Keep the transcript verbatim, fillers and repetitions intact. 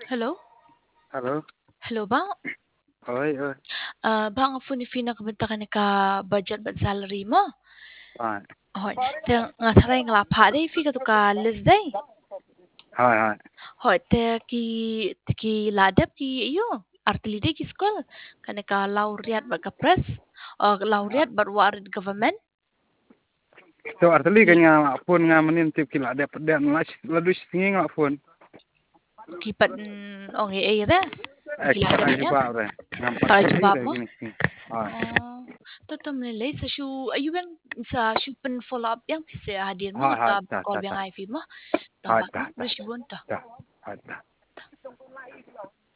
Hello? Halo? Hello, bang? Oy, oy. Ah, bang ang funi-fi nakabenta ka ni ka budget ba salary mo? হয়, Hoy, te nga saray nga lapha day fi ka to ka list day. হয়, হয়। Hoy, te ki te ki ladap ki iyo. Artili day ki school. Kani ka laureate ba ka press? O laureate ba warid government? So artali Ki kanya phone nga manin tip kila ada pada nas ladu singi nga phone. ki pat ong e ra. Ek Ki ladap patang niya. jubab re. Nampak Para tadi jubab dah mo? gini. হয়। Oh, totom nilay sa shu ayuban sa shu pen follow up yang sa hadir mo হয়, ta হয়, তা, call তা, তা। yang I P mo. হয়, Tama তা, no, তা, resibon ta. তা, হয়, তা।